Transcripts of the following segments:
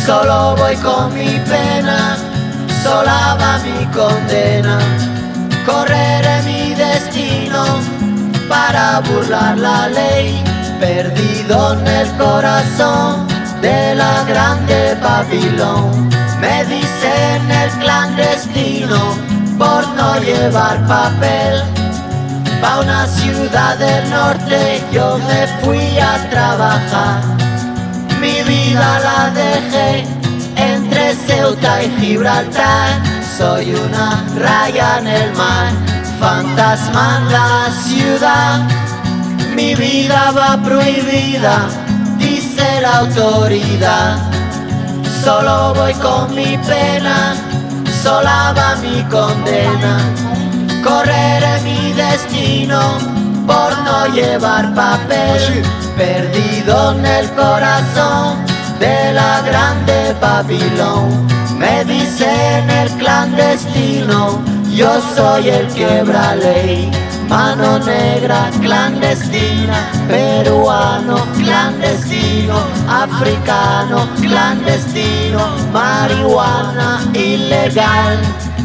Solo voy con mi pena, sola va mi condena. Correré mi destino para burlar la ley, perdido en el corazón de la grande Babilón. Me dicen el clandestino por no llevar papel. Pa' una ciudad del norte yo me fui a trabajar. Mi vida la dejé entre Ceuta y Gibraltar. Soy una raya en el mar, fantasma en la ciudad. Mi vida va prohibida, dice la autoridad. Solo voy con mi pena, sola va mi condena. Correré mi destino por no llevar papel, perdido en el corazón de la grande Babilón. Me dicen el clandestino, yo soy el quebra ley. Mano negra clandestina, peruano clandestino, africano clandestino, marihuana ilegal.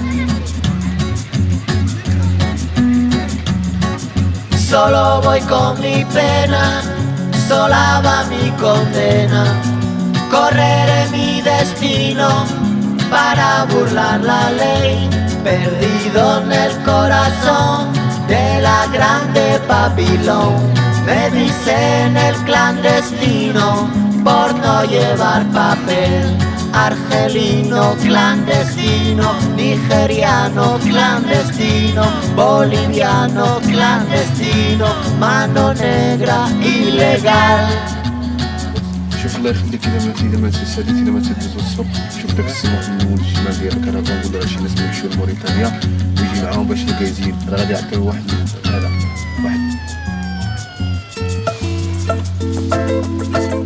Solo voy con mi pena, sola va mi condena. Correré mi destino para burlar la ley, perdido en el corazón de la grande Babilón. Me dicen el clandestino por no llevar papel. Argelino clandestino, nigeriano clandestino, boliviano clandestino, mano negra ilegal. شوف الله يخليك اذا ما تساليتي اذا ما تدوز السوق شوف داك السماح من الشمال ديال الكرفان نقول راه شي ناس يمشيو لموريتانيا ويجي معاهم باش يزيد راه غادي يعطيو واحد هذا واحد